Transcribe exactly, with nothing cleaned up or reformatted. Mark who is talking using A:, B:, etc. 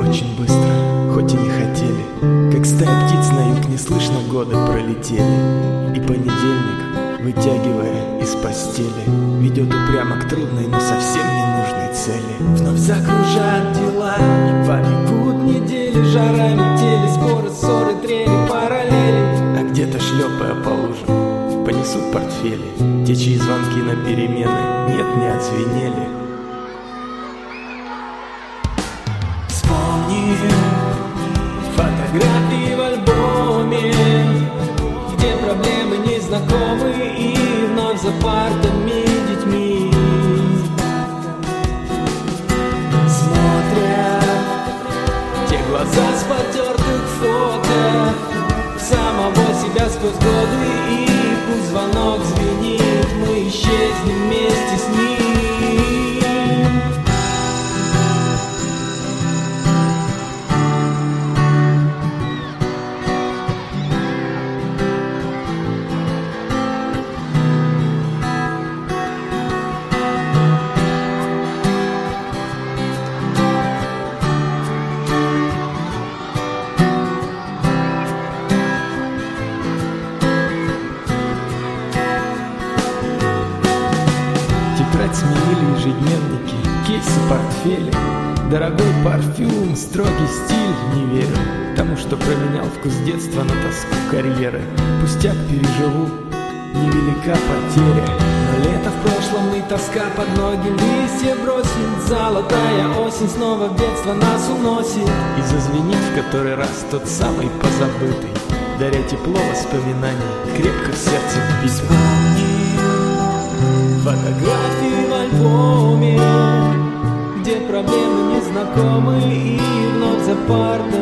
A: очень быстро, хоть и не хотели. Как стая птиц на юг неслышно годы пролетели. И понедельник, вытягивая из постели, ведет упрямо к трудной, но совсем ненужной цели. Вновь закружат дела, и побегут недели. Жара, метели, споры, ссоры, трели, параллели. А где-то, шлепая по лужам, понесут портфели. Те, чьи звонки на перемены нет, не отзвенели. Вспомни фотографии в альбоме, где проблемы незнакомы, и вновь за партами детьми смотрят те глаза с потертых фото самого себя сквозь годы, и пусть звонок звенит, мы исчезнем вместе с ним. Тетрадь сменили ежедневники, кейсы, портфели. Дорогой парфюм, строгий стиль. Не верю тому, что променял вкус детства на тоску карьеры. Пустяк переживу, невелика потеря. Но лето в прошлом и тоска под ноги листья бросит. Золотая осень снова в детство нас уносит. И зазвенит в который раз тот самый позабытый, даря тепло воспоминаний, крепко в сердце вбитых. Фотографии в альбоме, где проблемы незнакомы, и вновь за партой